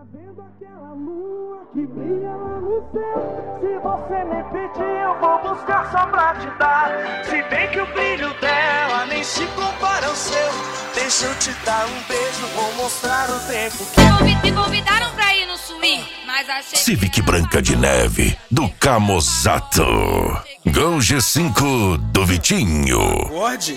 vendo aquela lua que brilha lá no céu? Se você me pedir, eu vou buscar só pra te dar. Se bem que o brilho dela nem se compara ao seu. Deixa eu te dar um beijo, vou mostrar o tempo que... Me convidaram pra ir no swing, mas achei... Civic Branca de Neve, do Camozato. Gol G5 do Vitinho. Pode?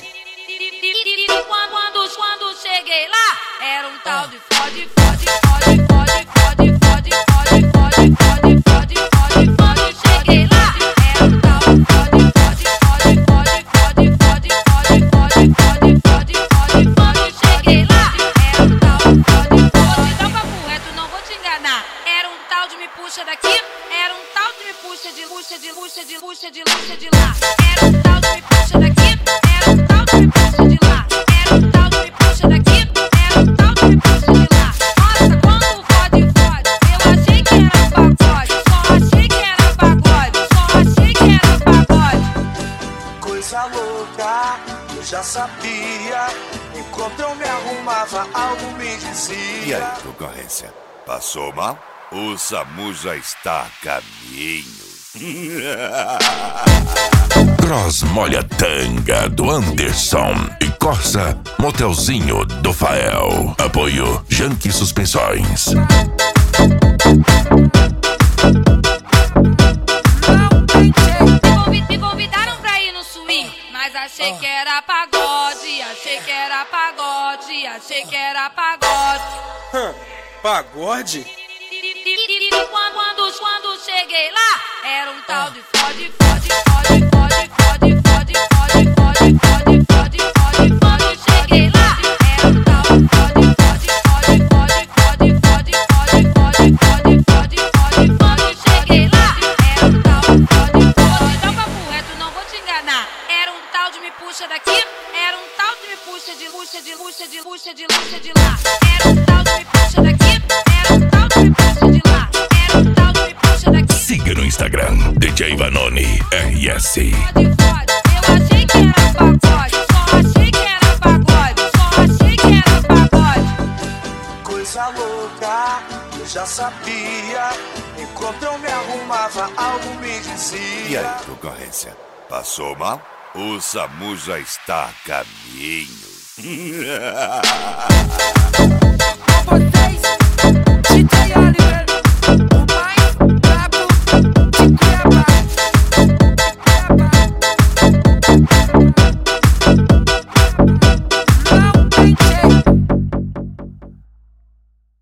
Quando cheguei lá, era um tal de fode, fode, fode, fode, fode, fode, fode, fode, fode, fode, fode, fode. Cheguei lá, era um tal de fode, fode, fode, fode, fode, fode, fode, fode, fode, fode, fode, fode. Cheguei lá, era um tal de fode, fode. Então papo reto, não vou te enganar. Era um tal de me puxa daqui, era um tal de me puxa de puxa de puxa de puxa de puxa de lá. Era um tal de me puxa daqui, era um tal de me puxa de lá. Era um tal de me puxa daqui, era um tal de me puxa de lá. Nossa, quando fode, fode, eu achei que era pagode. Só achei que era pagode, só achei que era pagode. Coisa louca, eu já sabia. Enquanto eu me arrumava, algo me dizia. E aí, concorrência? Passou mal? O SAMU já está a caminho. Cross Molha Tanga, do Anderson. E Corsa Motelzinho, do Fael. Apoio Janque Suspensões. Me convidaram pra ir no swing, mas achei que era pagode. Achei que era pagode, achei que era pagode. Pagode? Quando cheguei lá, era um tal de fode, fode, fode, fode, fode, fode, fode, fode, fode, fode, fode, fode. Cheguei lá, era um tal de fode, fode, fode, fode, fode, fode, fode, fode, fode, fode, fode, fode. Cheguei lá, era um tal de fode, fode. Então papo reto, não vou te enganar. Era um tal de me puxa daqui, era um tal de me puxa de puxa de puxa de puxa de puxa de lá. Era um tal de me puxa daqui, era um tal de me puxa de lá. Era um tal de me puxa daqui. Siga no Instagram, DJ Vanoni RS. Eu achei que era pagode, só achei que era pagode, só achei que era pagode. Coisa louca, eu já sabia. Enquanto eu me arrumava, algo me dizia. E aí, concorrência? Passou mal? O SAMU já está a caminho.